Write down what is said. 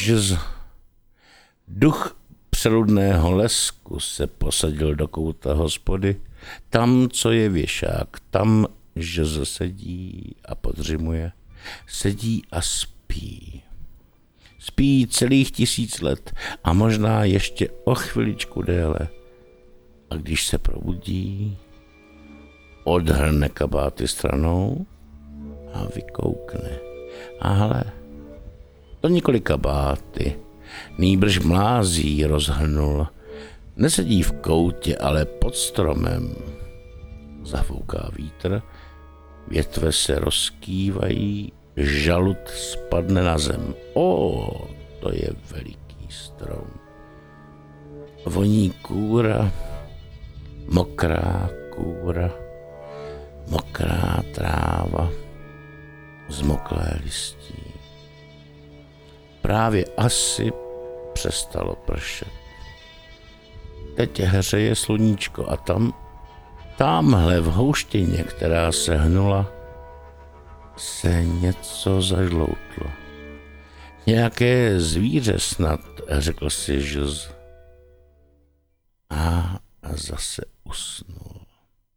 Žz. Duch přeludného lesku se posadil do kouta hospody, tam, co je věšák, tam Žz sedí a podřimuje. Sedí a spí. Spí celých 1000 let a možná ještě o chviličku déle. A když se probudí, odhrne kabáty stranou a vykoukne. A hle, to nikoli kabáty, nýbrž mlází rozhrnul. Nesedí v koutě, ale pod stromem. Zafouká vítr, větve se rozkývají, žalud spadne na zem. To je veliký strom. Voní kůra, mokrá kůra, mokrá tráva, zmoklé listí. Právě asi přestalo pršet. Teď hřeje sluníčko a tamhle v houštěně, která se hnula, se něco zažloutlo. Nějaké zvíře snad, řekl si Žz. A zase usnul.